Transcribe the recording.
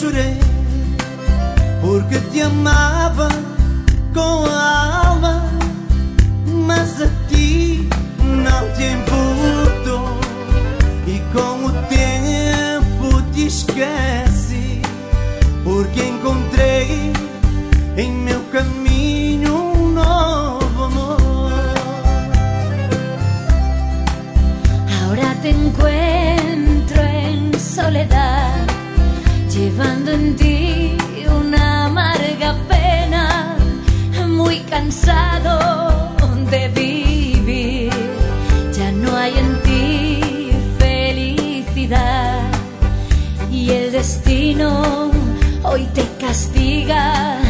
chorei, porque te amava com a alma, mas a ti não te importou. E com o tempo te esqueci, porque encontrei em meu caminho um novo amor. Ahora te encuentro en soledad, llevando en ti una amarga pena, muy cansado de vivir. Ya no hay en ti felicidad y el destino hoy te castiga